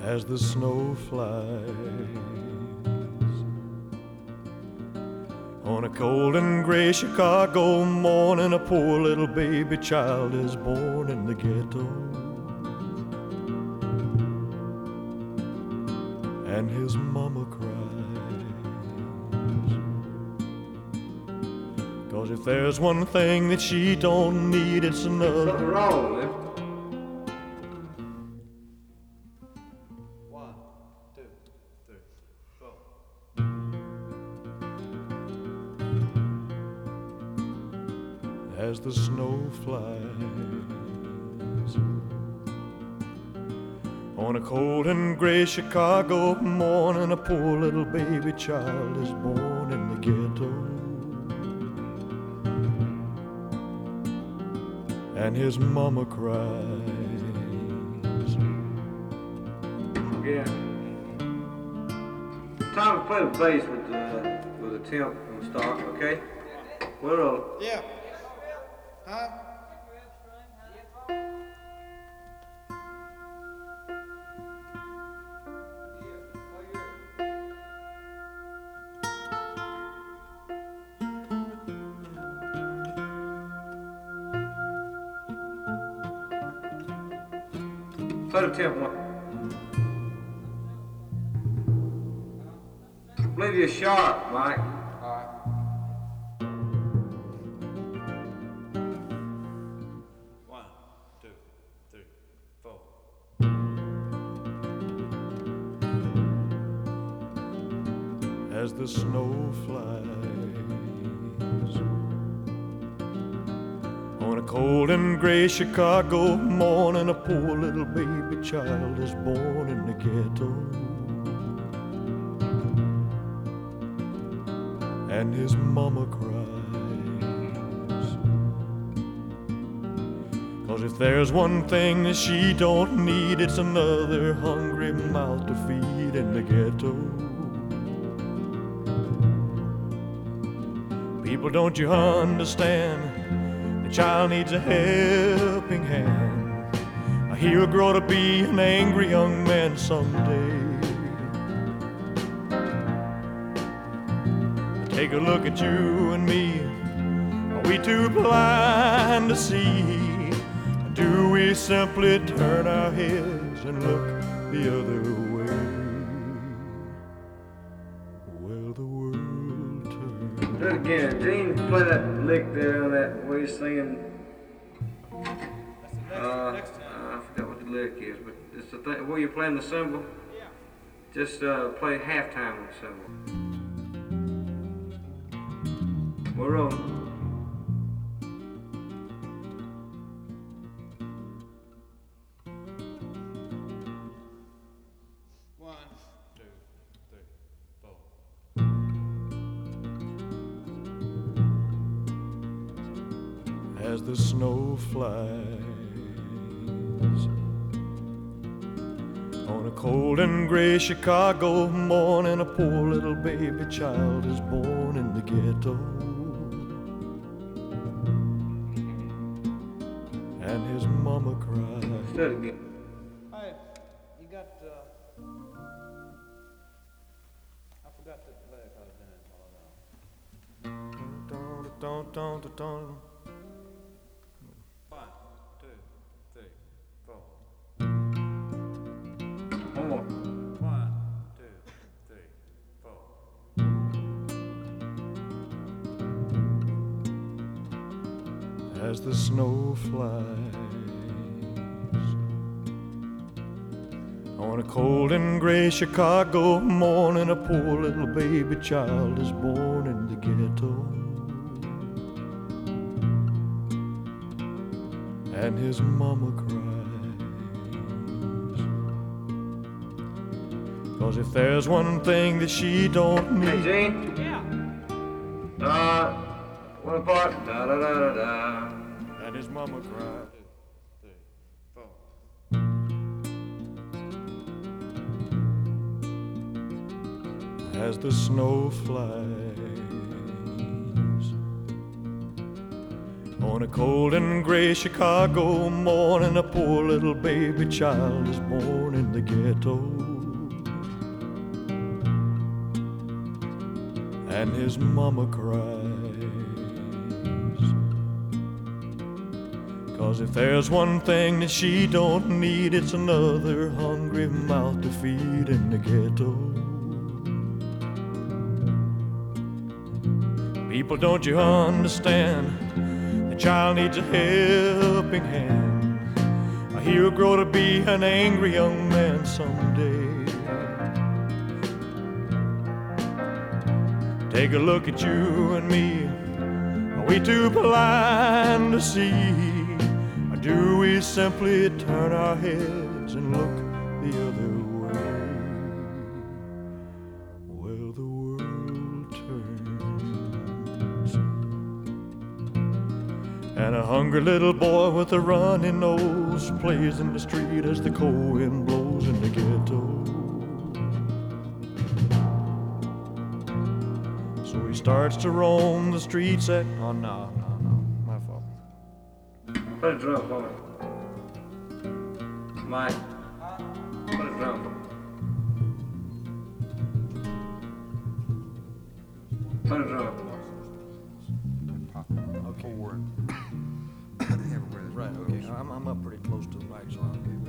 as the snow flies. On a cold and gray Chicago morning, a poor little baby child is born in the ghetto. And his mama cries, 'cause if there's one thing that she don't need, it's another. Something wrong with him. As the snow flies on a cold and gray Chicago morning, a poor little baby child is born in the ghetto. And his mama cries. Yeah. Time to play the bass with the temp and start, okay? Well, yeah. Huh? play the temp one. Believe you're sharp, Mike. As the snow flies on a cold and gray Chicago morning, a poor little baby child is born in the ghetto. And his mama cries, 'cause if there's one thing that she don't need, it's another hungry mouth to feed in the ghetto. People, don't you understand? The child needs a helping hand. He'll grow to be an angry young man someday. Take a look at you and me. Are we too blind to see? Do we simply turn our heads and look the other way? Well, the world turns. Do it again. Gene, play that lick there on that where you're singing. I forgot what the lick is, but it's the thing where you're playing the cymbal. Yeah. Just play halftime with the cymbal. We're rolling. As the snow flies on a cold and gray Chicago morning, a poor little baby child is born in the ghetto. And his mama cries. Do it again. Hey, you got, I forgot the leg I was doing. One, two, three, four. One more. One, two, three, four. As the snow flies on a cold and gray Chicago morning, a poor little baby child is born in the ghetto. And his mama cries, 'cause if there's one thing that she don't Hey, need. Gene. Yeah. One part. Da da da da da. And his mama cries. As the snow flies On a cold and gray Chicago morning, a poor little baby child is born in the ghetto. And his mama cries, 'cause if there's one thing that she don't need, it's another hungry mouth to feed in the ghetto. People, don't you understand? The child needs a helping hand. He'll grow to be an angry young man someday. Take a look at you and me. Are we too blind to see? Or do we simply turn our heads and look the other way? Well, the world turns, and a hungry little boy with a runny nose plays in the street as the cold wind blows in the ghetto. So he starts to roam the streets at... Oh, no, my fault. Play the drum for me. Mike, play the drum for me. Play the drum. Okay. Forward. Everywhere. Right, okay. I'm up pretty close to the mic, so I'm good.